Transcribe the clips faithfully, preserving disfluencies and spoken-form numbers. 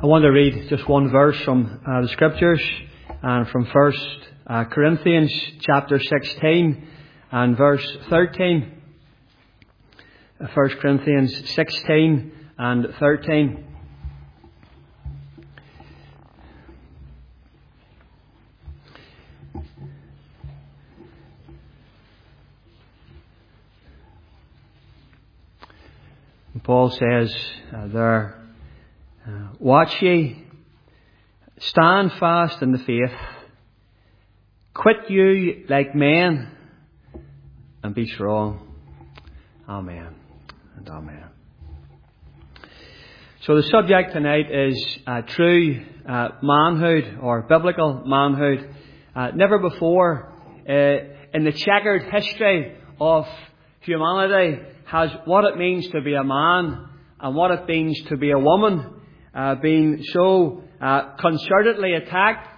I want to read just one verse from uh, the Scriptures, and from First uh, Corinthians chapter sixteen and verse thirteen. Uh, First Corinthians sixteen and thirteen. Paul says uh, there, uh, watch ye, stand fast in the faith, quit you like men, and be strong. Amen and amen. So the subject tonight is uh, true uh, manhood, or biblical manhood. Uh, never before uh, in the checkered history of humanity has what it means to be a man and what it means to be a woman uh, been so uh, concertedly attacked,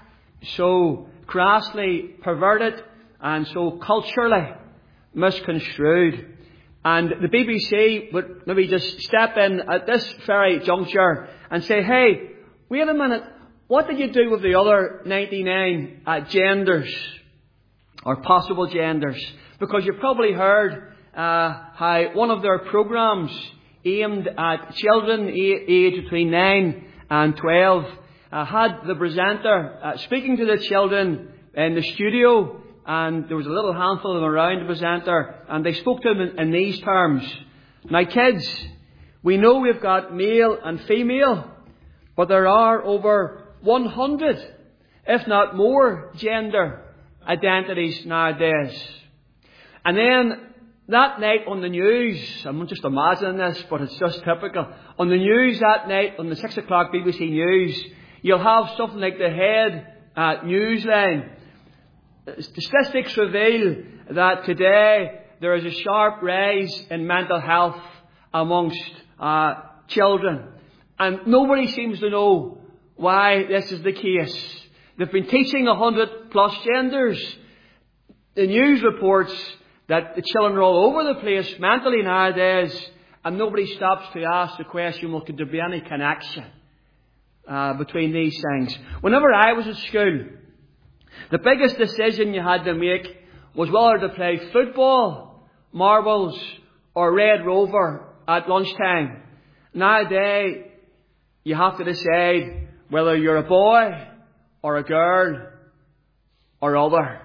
so crassly perverted, and so culturally misconstrued. And the B B C would maybe just step in at this very juncture and say, hey, wait a minute, what did you do with the other ninety-nine uh, genders or possible genders? Because you've probably heard Uh, how one of their programmes aimed at children aged between nine and twelve uh, had the presenter uh, speaking to the children in the studio, and there was a little handful of them around the presenter, and they spoke to them in, in these terms. Now kids, we know we've got male and female, but there are over one hundred, if not more, gender identities nowadays. And then that night on the news, I'm just imagining this, but it's just typical. On the news that night, on the six o'clock B B C News, you'll have something like the head uh, newsline. Statistics reveal that today there is a sharp rise in mental health amongst uh, children. And nobody seems to know why this is the case. They've been teaching a hundred plus genders. The news reports that the children are all over the place mentally nowadays, and nobody stops to ask the question, well, could there be any connection uh, between these things? Whenever I was at school, the biggest decision you had to make was whether to play football, marbles, or Red Rover at lunchtime. Nowadays, you have to decide whether you're a boy or a girl or other.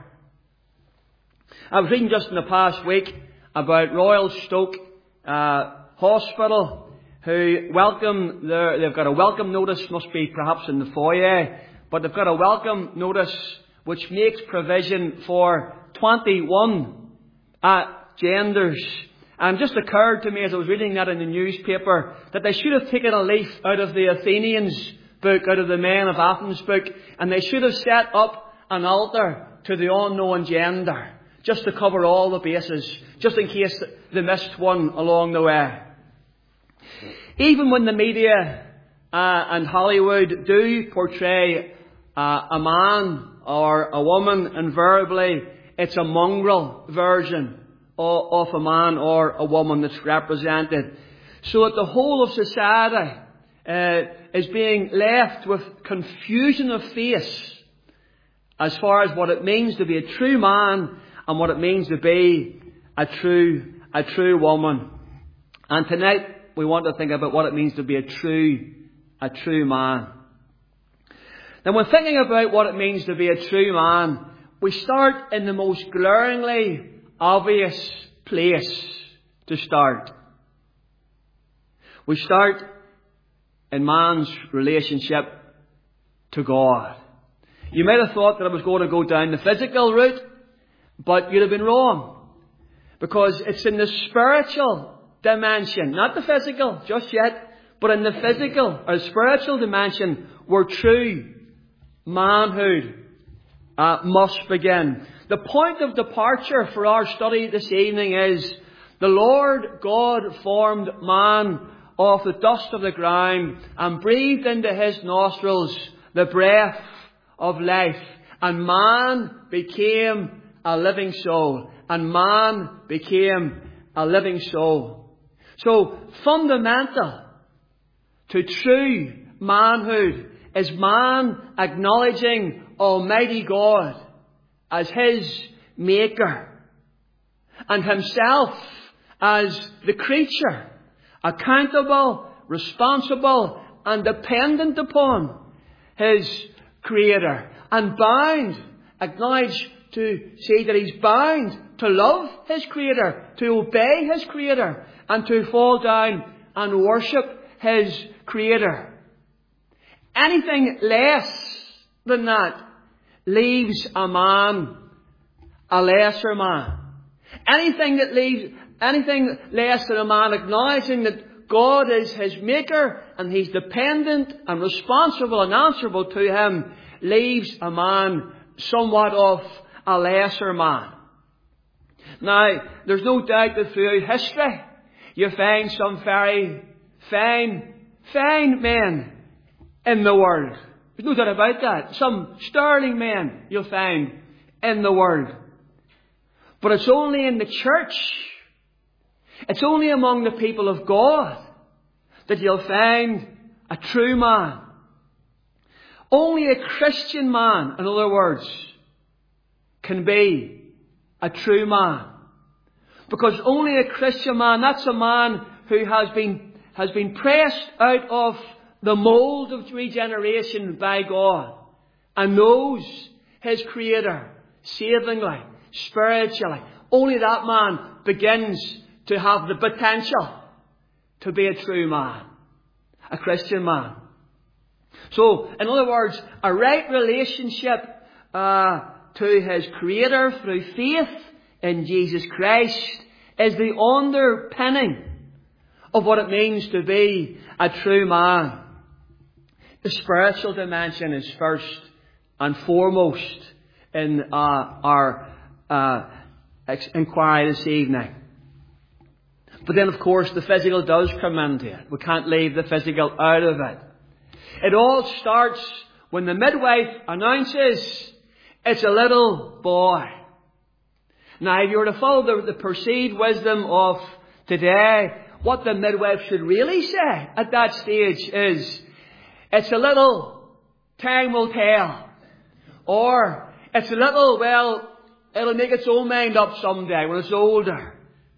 I was reading just in the past week about Royal Stoke uh, Hospital, who welcome their, they've got a welcome notice, must be perhaps in the foyer, but they've got a welcome notice which makes provision for twenty-one uh, genders. And it just occurred to me as I was reading that in the newspaper that they should have taken a leaf out of the Athenians book, out of the Men of Athens book, and they should have set up an altar to the unknown gender, just to cover all the bases, just in case they missed one along the way. Even when the media uh, and Hollywood do portray uh, a man or a woman, invariably it's a mongrel version of, of a man or a woman that's represented. So that the whole of society uh, is being left with confusion of face as far as what it means to be a true man and what it means to be a true, a true woman. And tonight we want to think about what it means to be a true, a true man. Now when thinking about what it means to be a true man, we start in the most glaringly obvious place to start. We start in man's relationship to God. You might have thought that I was going to go down the physical route, but you'd have been wrong. Because it's in the spiritual dimension, not the physical just yet, but in the physical or spiritual dimension where true manhood uh, must begin. The point of departure for our study this evening is the Lord God formed man of the dust of the ground and breathed into his nostrils the breath of life, and man became a living soul. And man became a living soul. So fundamental to true manhood is man acknowledging Almighty God as his maker and himself as the creature, accountable, responsible and dependent upon his Creator, and bound, acknowledge to say that he's bound to love his Creator, to obey his Creator, and to fall down and worship his Creator. Anything less than that leaves a man a lesser man. Anything that leaves, anything less than a man acknowledging that God is his maker and he's dependent and responsible and answerable to him leaves a man somewhat of a lesser man. Now, there's no doubt that throughout history you find some very fine, fine men in the world. There's no doubt about that. Some sterling men you'll find in the world. But it's only in the church, it's only among the people of God that you'll find a true man. Only a Christian man, in other words, can be a true man. Because only a Christian man, that's a man who has been, has been pressed out of the mould of regeneration by God and knows his Creator savingly, spiritually. Only that man begins to have the potential to be a true man, a Christian man. So, in other words, a right relationship uh, to his Creator through faith in Jesus Christ is the underpinning of what it means to be a true man. The spiritual dimension is first and foremost in uh, our uh, inquiry this evening. But then, of course, the physical does come into it. We can't leave the physical out of it. It all starts when the midwife announces it's a little boy. Now, if you were to follow the, the perceived wisdom of today, what the midwife should really say at that stage is, it's a little, time will tell. Or, it's a little, well, it'll make its own mind up someday when it's older.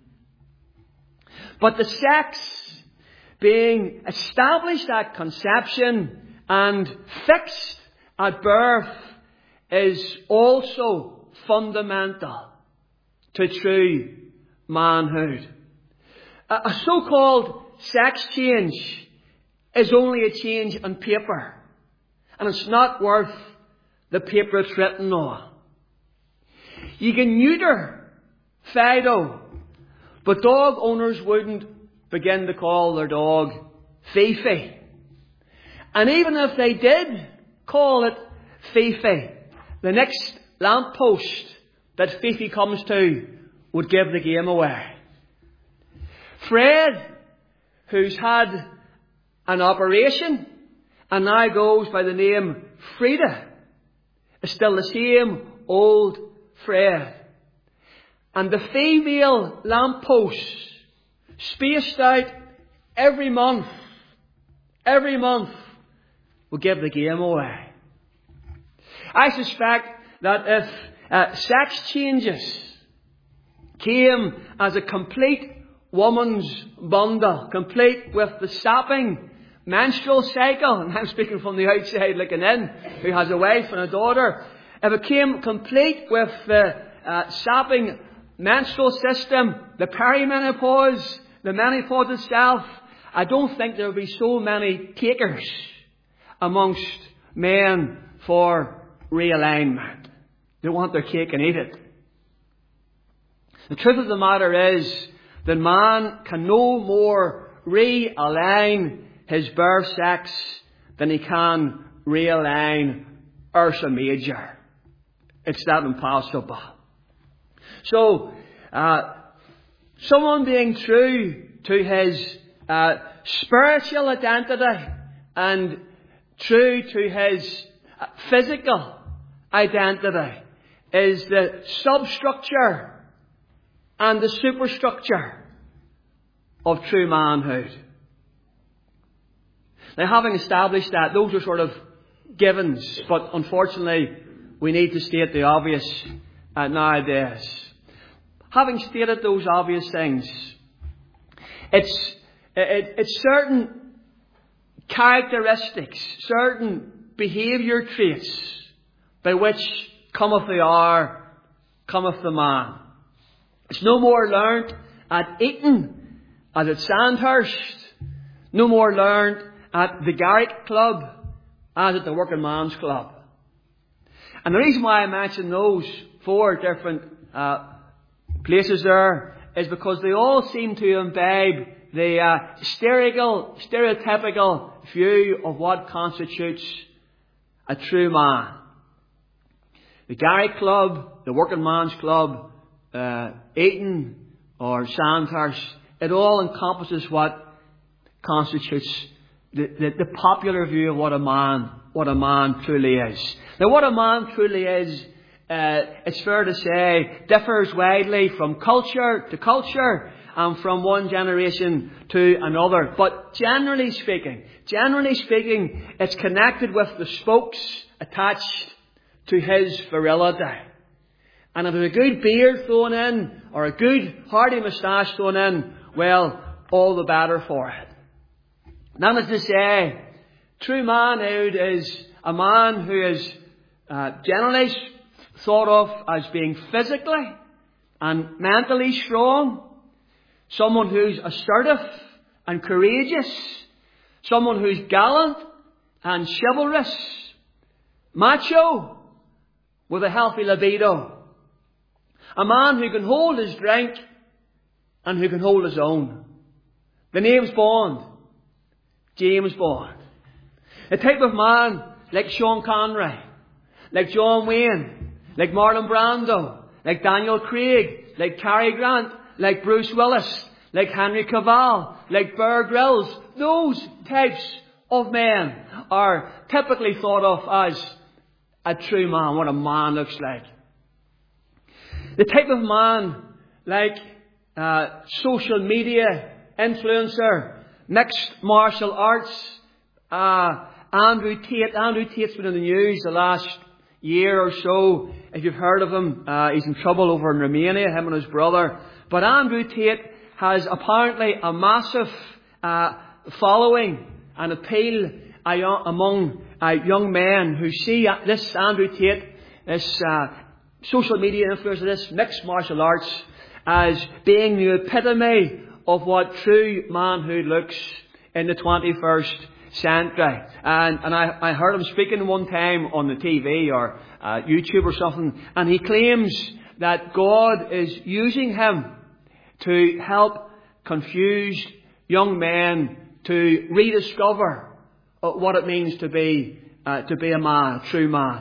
But the sex being established at conception and fixed at birth is also fundamental to true manhood. A so-called sex change is only a change on paper, and it's not worth the paper it's written on. You can neuter Fido, but dog owners wouldn't begin to call their dog Fifi. And even if they did call it Fifi, the next lamppost that Fifi comes to would give the game away. Fred, who's had an operation and now goes by the name Frida, is still the same old Fred. And the female lampposts, spaced out every month, every month, will give the game away. I suspect that if uh, sex changes came as a complete woman's bundle, complete with the sapping menstrual cycle, and I'm speaking from the outside looking in, who has a wife and a daughter, if it came complete with the uh, sapping menstrual system, the perimenopause, the menopause itself, I don't think there would be so many takers amongst men for realignment. They want their cake and eat it. The truth of the matter is that man can no more realign his birth sex than he can realign Ursa Major. It's that impossible. So, uh, someone being true to his uh, spiritual identity and true to his uh, physical identity is the substructure and the superstructure of true manhood. Now, having established that, those are sort of givens, but unfortunately, we need to state the obvious uh, nowadays. Having stated those obvious things, it's, it, it's certain characteristics, certain behaviour traits by which cometh the hour, cometh the man. It's no more learnt at Eton as at Sandhurst, no more learnt at the Garrick Club as at the Working Man's Club. And the reason why I mention those four different uh, places there is because they all seem to imbibe the uh, stereotypical, stereotypical view of what constitutes a true man. The Garrick Club, the Working Man's Club, uh, Eton or Sandhurst, it all encompasses what constitutes the, the, the popular view of what a man, what a man truly is. Now, what a man truly is, uh, it's fair to say, differs widely from culture to culture and from one generation to another. But generally speaking, generally speaking, it's connected with the spokes attached to his virility. And if there's a good beard thrown in, or a good hearty moustache thrown in, well, all the better for it. That is to say, true manhood is a man who is uh, generally thought of as being physically and mentally strong, someone who's assertive and courageous, someone who's gallant and chivalrous, macho with a healthy libido, a man who can hold his drink and who can hold his own. The name's Bond, James Bond. A type of man like Sean Connery, like John Wayne, like Marlon Brando, like Daniel Craig, like Cary Grant, like Bruce Willis, like Henry Cavill, like Bear Grylls. Those types of men are typically thought of as a true man, what a man looks like. The type of man like uh, social media influencer, mixed martial arts, uh, Andrew Tate. Andrew Tate's been in the news the last year or so. If you've heard of him, uh, he's in trouble over in Romania, him and his brother. But Andrew Tate has apparently a massive uh, following and appeal uh, among uh, young men who see this Andrew Tate, this uh, social media influencer, this mixed martial arts, as being the epitome of what true manhood looks in the twenty-first century. And, and I, I heard him speaking one time on the T V or uh, YouTube or something, and he claims that God is using him to help confused young men to rediscover uh, what it means to be uh, to be a man, a true man.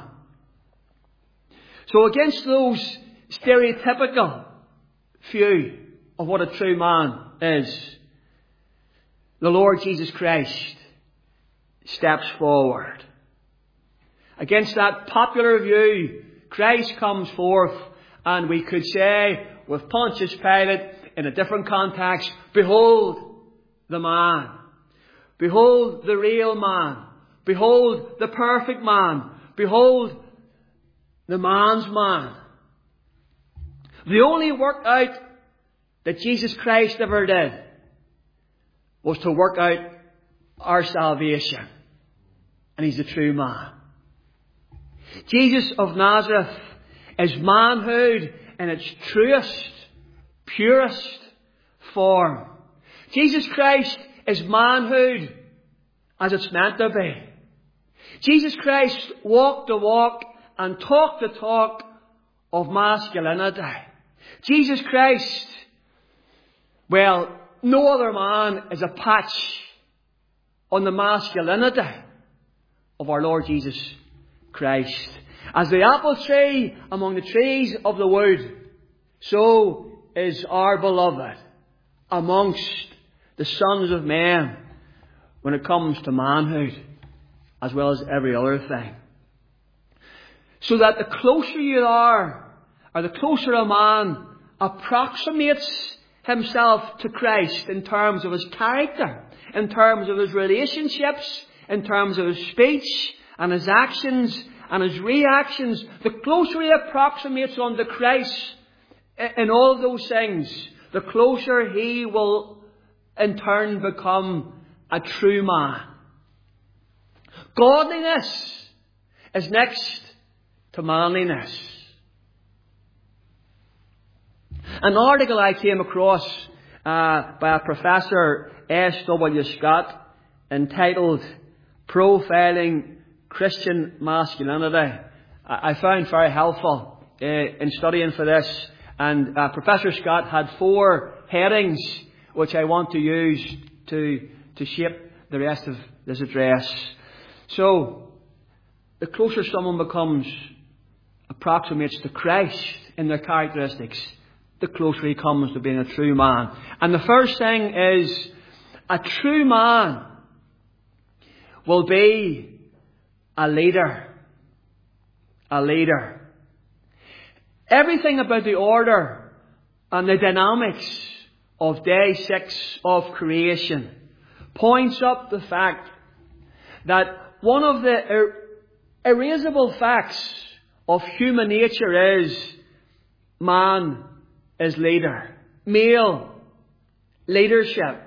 So against those stereotypical view of what a true man is, the Lord Jesus Christ steps forward. Against that popular view, Christ comes forth, and we could say with Pontius Pilate in a different context, behold the man. Behold the real man. Behold the perfect man. Behold the man's man. The only work out that Jesus Christ ever did was to work out our salvation. And He's the true man. Jesus of Nazareth is manhood in its truest, purest form. Jesus Christ is manhood as it's meant to be. Jesus Christ walked the walk and talked the talk of masculinity. Jesus Christ, well, no other man is a patch on the masculinity of our Lord Jesus Christ. As the apple tree among the trees of the wood, so is our beloved amongst the sons of men when it comes to manhood, as well as every other thing. So that the closer you are, or the closer a man approximates himself to Christ in terms of his character, in terms of his relationships, in terms of his speech and his actions and his reactions, the closer he approximates unto Christ in all of those things, the closer he will in turn become a true man. Godliness is next to manliness. An article I came across uh, by a Professor S W Scott entitled Profiling Christian Masculinity, I found very helpful uh, in studying for this. And uh, Professor Scott had four headings which I want to use to, to shape the rest of this address. So, the closer someone becomes, approximates to Christ in their characteristics, the closer he comes to being a true man. And the first thing is, a true man will be a leader. A leader. Everything about the order and the dynamics of day six of creation points up the fact that one of the er- erasable facts of human nature is man is leader. Male leadership.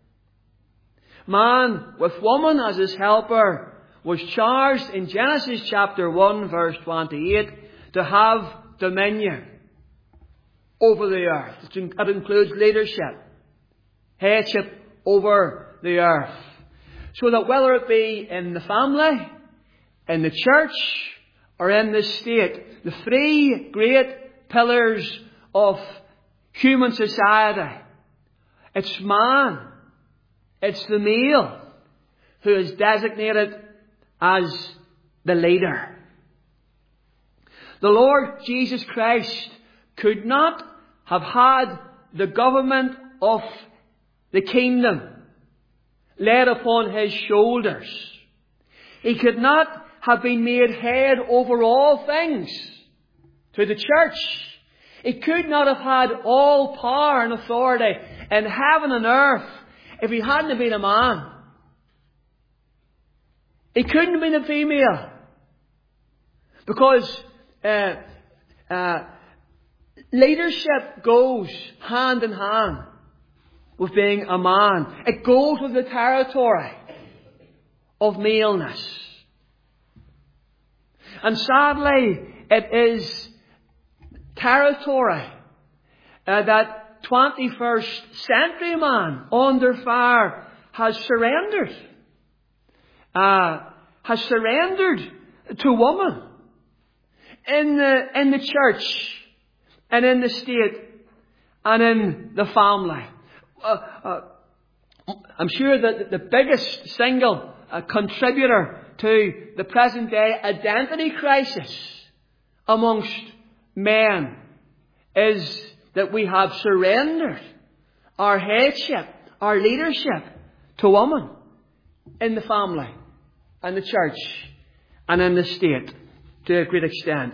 Man with woman as his helper was charged in Genesis chapter one verse twenty-eight to have dominion over the earth. It includes leadership, headship over the earth. So that whether it be in the family, in the church, or in the state, the three great pillars of human society, it's man, it's the male who is designated as the leader. The Lord Jesus Christ could not have had the government of the kingdom laid upon his shoulders. He could not have been made head over all things to the church. He could not have had all power and authority in heaven and earth if he hadn't been a man. He couldn't have been a female. Because uh, uh, leadership goes hand in hand with being a man. It goes with the territory of maleness. And sadly, it is territory uh, that twenty-first century man under fire has surrendered. Uh, has surrendered to woman in the, in the church and in the state and in the family. Uh, uh, I'm sure that the biggest single uh, contributor to the present day identity crisis amongst men is that we have surrendered our headship, our leadership to woman in the family and the church and in the state to a great extent.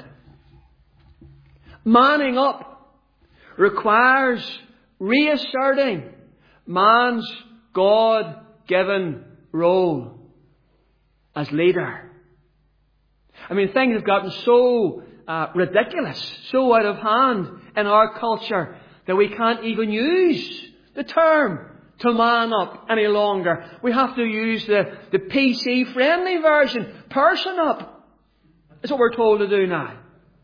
Manning up requires reasserting man's God-given role as leader. I mean, things have gotten so uh, ridiculous, so out of hand in our culture that we can't even use the term to man up any longer. We have to use the, the P C-friendly version, person up. That's what we're told to do now.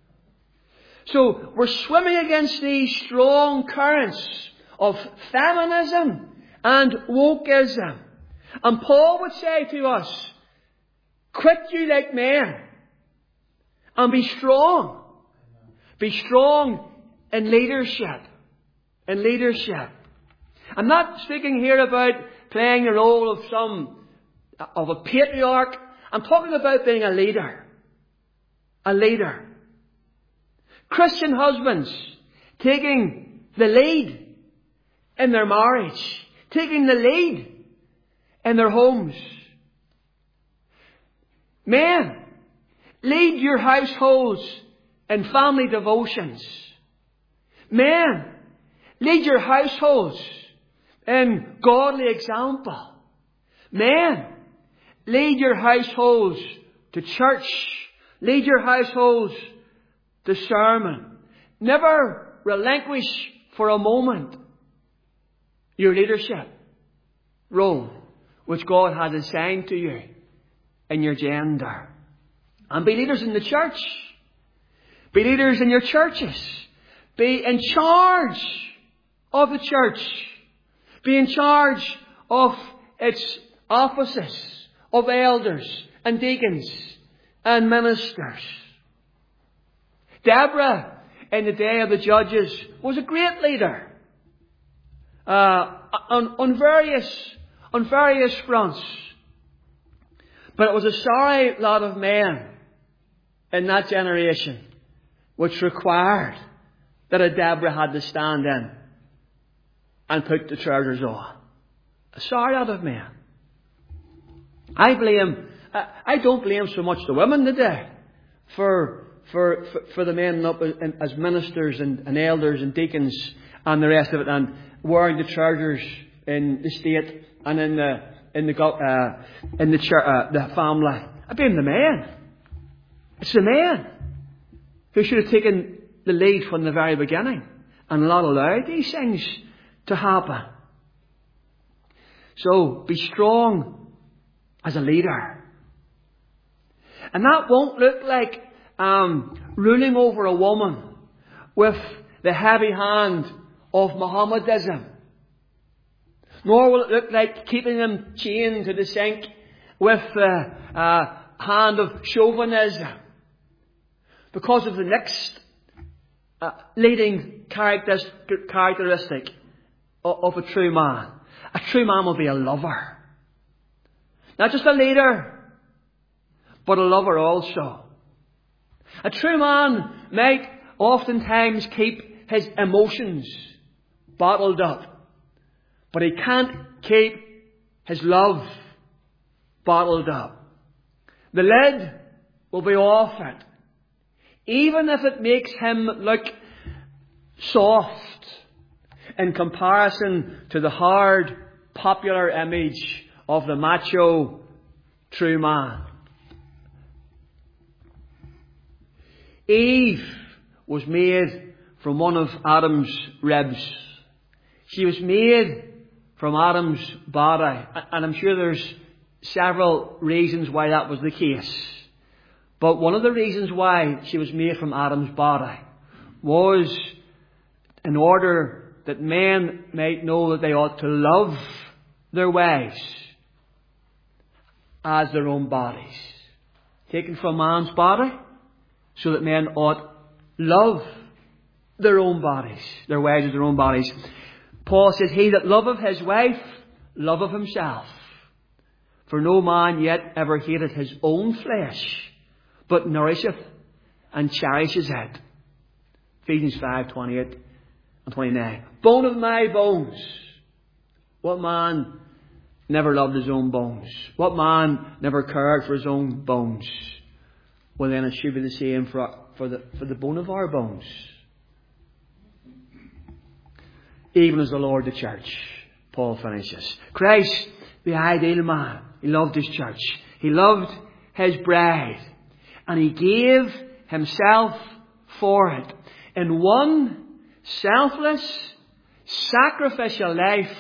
So we're swimming against these strong currents of feminism and wokeism. And Paul would say to us, quit you like men and be strong. Be strong in leadership. In leadership. I'm not speaking here about playing the role of some, of a patriarch. I'm talking about being a leader. A leader. Christian husbands taking the lead in their marriage. Taking the lead in their homes. Men, lead your households in family devotions. Men, lead your households in godly example. Men, lead your households to church. Lead your households to sermon. Never relinquish for a moment your leadership role which God has assigned to you in your gender. And be leaders in the church. Be leaders in your churches. Be in charge of the church. Be in charge of its offices of elders and deacons and ministers. Deborah, in the day of the judges, was a great leader uh, on, on various on various fronts. But it was a sorry lot of men in that generation which required that a Deborah had to stand in and put the trousers on. A sorry lot of men. I blame, I don't blame so much the women today for for for, for the men up as ministers and, and elders and deacons and the rest of it, and wearing the trousers in the state and in the in the uh, in the church, uh, the family. I blame the men. It's the men who should have taken the lead from the very beginning and not allowed these things to happen. So be strong as a leader. And that won't look like um, ruling over a woman with the heavy hand of Mohammedism. Nor will it look like keeping them chained to the sink with the uh, hand of chauvinism. Because of the next uh, leading characteristic of, of a true man. A true man will be a lover. Not just a leader, but a lover also. A true man might oftentimes keep his emotions bottled up. But he can't keep his love bottled up. The lid will be off it. Even if it makes him look soft in comparison to the hard, popular image of the macho true man. Eve was made from one of Adam's ribs. She was made from Adam's body. And I'm sure there's several reasons why that was the case. But one of the reasons why she was made from Adam's body was in order that men might know that they ought to love their wives as their own bodies. Taken from man's body, so that men ought love their own bodies, their wives as their own bodies. Paul says, he that loveth his wife, loveth himself. For no man yet ever hated his own flesh, but nourisheth and cherishes it. Ephesians five, twenty-eight and twenty-nine. Bone of my bones. What man never loved his own bones? What man never cared for his own bones? Well, then it should be the same for, for, the, for the bone of our bones. Even as the Lord the church. Paul finishes. Christ, the ideal man. He loved his church. He loved his bride. And he gave himself for it. In one selfless, sacrificial life.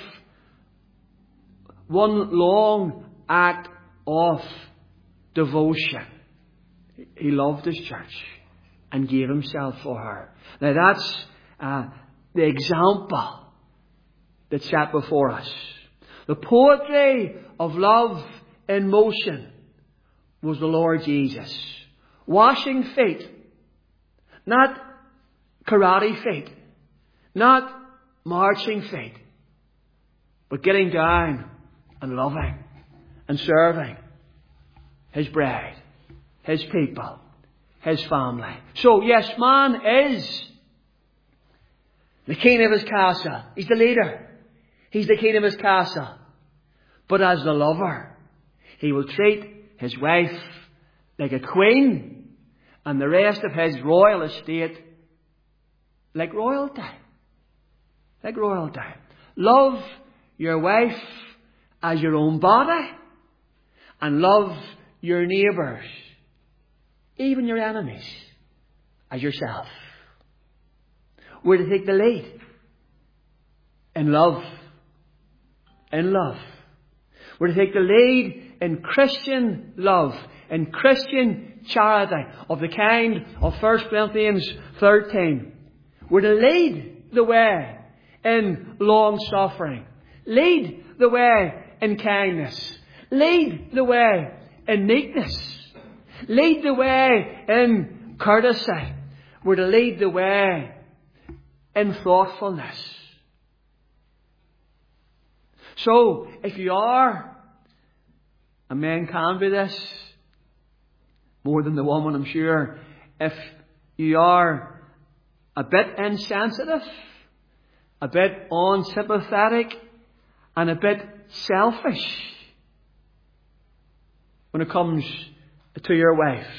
One long act of devotion. He loved his church and gave himself for her. Now that's uh, the example that's set before us. The poetry of love in motion was the Lord Jesus. Washing feet. Not karate feet. Not marching feet. But getting down and loving and serving his bride, his people, his family. So yes, man is the king of his castle. He's the leader. He's the king of his castle. But as the lover, he will treat his wife like a queen and the rest of his royal estate like royalty. like royal down. Love your wife as your own body, and love your neighbours, even your enemies, as yourself. We're to take the lead in love. In love. We're to take the lead in Christian love, in Christian charity, of the kind of First Corinthians thirteen. We're to lead the way in long suffering. Lead the way in kindness. Lead the way in meekness. Lead the way in courtesy. We're to lead the way in thoughtfulness. So, if you are, a man can be this, more than the woman, I'm sure, if you are a bit insensitive, a bit unsympathetic, and a bit selfish when it comes to your wife,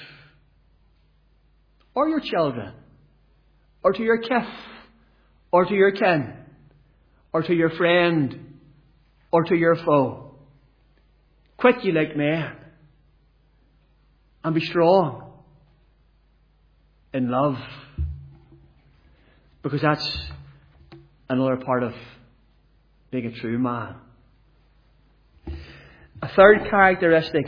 or your children, or to your kith, or to your kin, or to your friend, or to your foe, quit ye like men, and be strong in love, because that's another part of being a true man. A third characteristic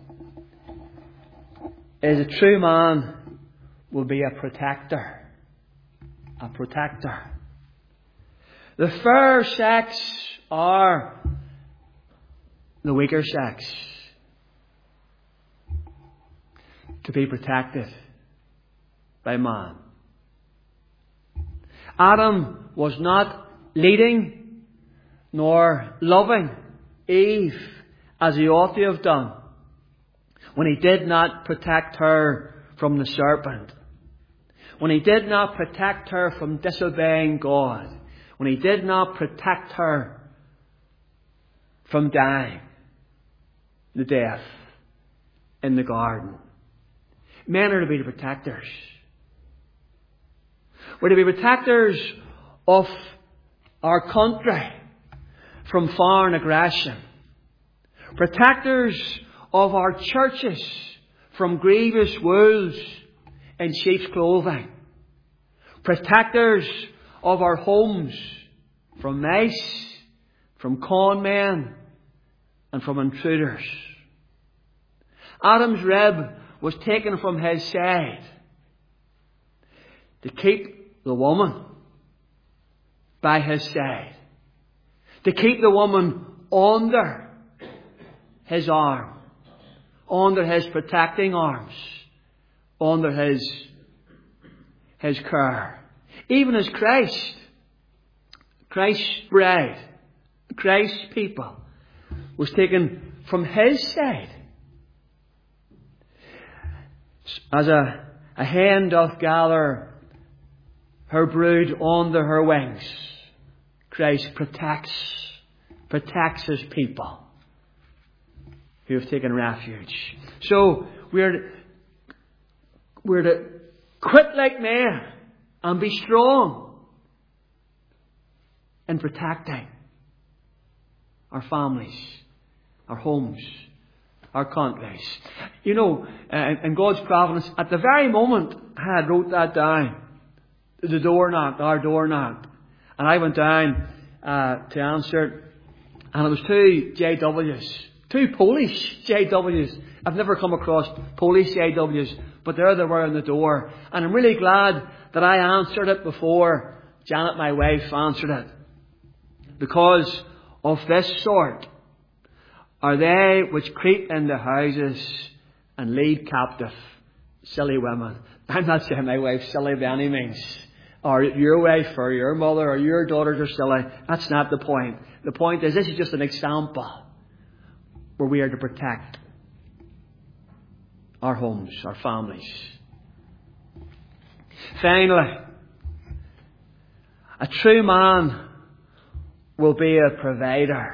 is a true man will be a protector. A protector. The fair sex are the weaker sex to be protected by man. Adam was not leading nor loving Eve as he ought to have done when he did not protect her from the serpent, when he did not protect her from disobeying God, when he did not protect her from dying the death in the garden. Men are to be the protectors. We're to be protectors of our country from foreign aggression. Protectors of our churches from grievous wolves in sheep's clothing. Protectors of our homes from mice, from con men, and from intruders. Adam's rib was taken from his side to keep the woman by his side, to keep the woman under his arm, under his protecting arms, under his, his care. Even as Christ, Christ's bride, Christ's people, was taken from his side. As a, a hen doth gather her brood under her wings, Christ protects, protects his people who have taken refuge. So we're, we're to quit like men and be strong in protecting our families, our homes, our countries. You know, uh, in God's providence, at the very moment I had wrote that down, the door knocked, our door knocked, and I went down uh, to answer, and it was two J Ws, two Polish J Ws. I've never come across Polish J Ws, but there they were in the door, and I'm really glad that I answered it before Janet, my wife, answered it, because of this sort are they which creep into houses and lead captive silly women. I'm not saying my wife's silly by any means, or your wife or your mother or your daughters are silly. That's not the point. The point is, this is just an example where we are to protect our homes, our families. Finally, a true man will be a provider.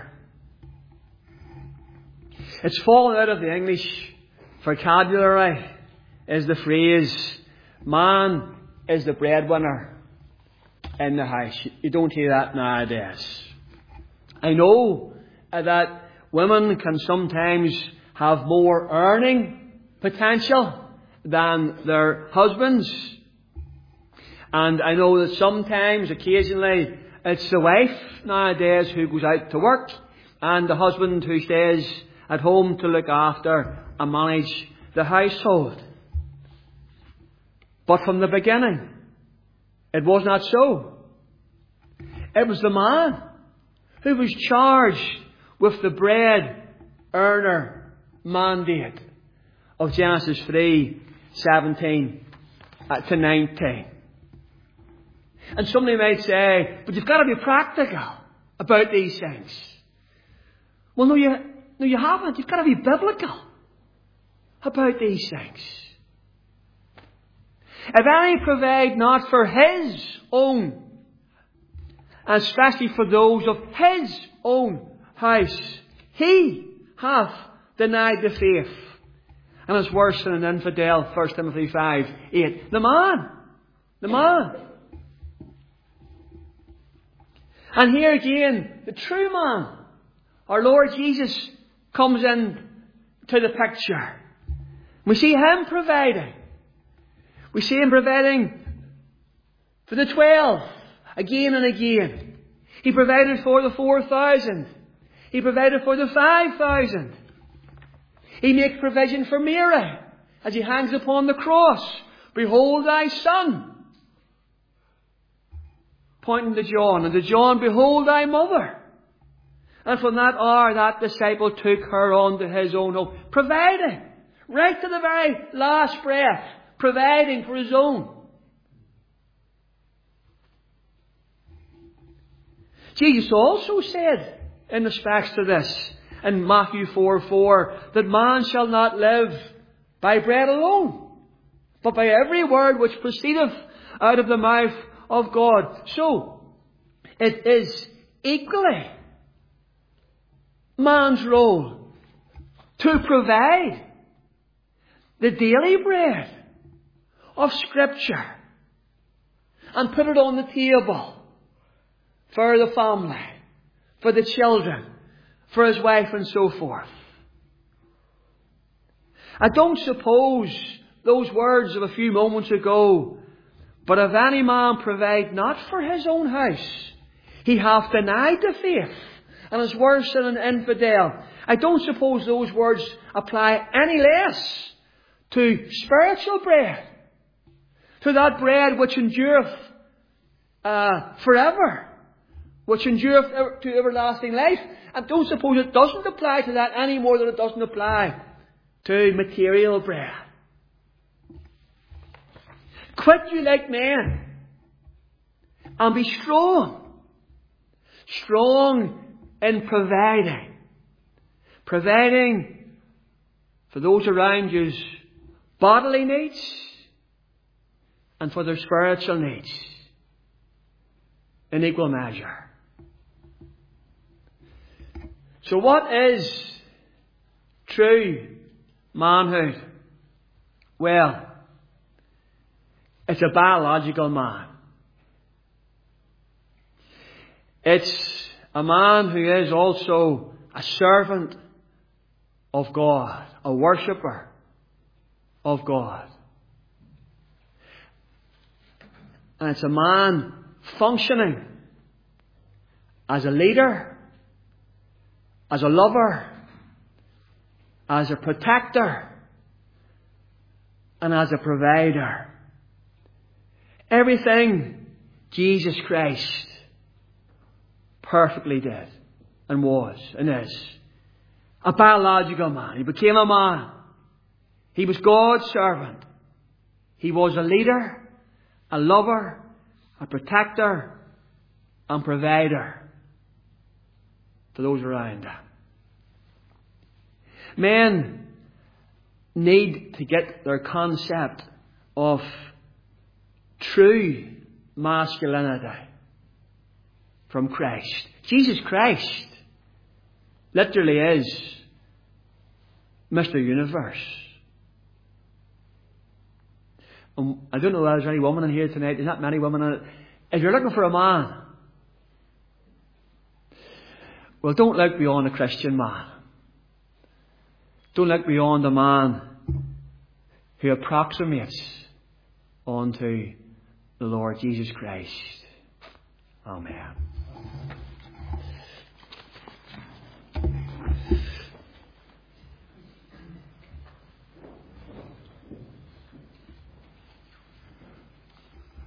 It's fallen out of the English vocabulary is the phrase, man is the breadwinner in the house. You don't hear that nowadays. I know that women can sometimes have more earning potential than their husbands. And I know that sometimes, occasionally, it's the wife nowadays who goes out to work and the husband who stays at home to look after and manage the household. But from the beginning, it was not so. It was the man who was charged with the bread earner mandate of Genesis three, seventeen to nineteen. And somebody might say, but you've got to be practical about these things. Well, no, you, no, you haven't. You've got to be biblical about these things. If any provide not for his own, and especially for those of his own house, he hath denied the faith, and is worse than an infidel. First Timothy five eight. The man, the man. And here again, the true man, our Lord Jesus, comes in to the picture. We see him providing. We see him providing for the twelve again and again. He provided for the four thousand. He provided for the five thousand. He makes provision for Mary as he hangs upon the cross. Behold thy son. Pointing to John. And to John, behold thy mother. And from that hour, that disciple took her on to his own home. Providing. Right to the very last breath. Providing for his own. Jesus also said, in respects to this, in Matthew four four, that man shall not live by bread alone, but by every word which proceedeth out of the mouth of God. So, it is equally man's role to provide the daily bread of Scripture and put it on the table for the family, for the children, for his wife and so forth. I don't suppose those words of a few moments ago, but if any man provide not for his own house, he hath denied the faith and is worse than an infidel. I don't suppose those words apply any less to spiritual bread, to that bread which endureth uh, forever, which endureth to everlasting life. I don't suppose it doesn't apply to that any more than it doesn't apply to material bread. Quit you like men and be strong. Strong in providing. Providing for those around you's bodily needs and for their spiritual needs in equal measure. So what is true manhood? Well, it's a biological man. It's a man who is also a servant of God, a worshipper of God. And it's a man functioning as a leader, as a lover, as a protector, and as a provider. Everything Jesus Christ perfectly did and was and is. A biological man. He became a man. He was God's servant. He was a leader, a lover, a protector, and provider for those around him. Men need to get their concept of true masculinity from Christ. Jesus Christ literally is Mister Universe. And I don't know if there's any woman in here tonight. There's not many women in it. if you're looking for a man, well, don't look beyond a Christian man. Don't look beyond a man who approximates unto the Lord Jesus Christ. Amen.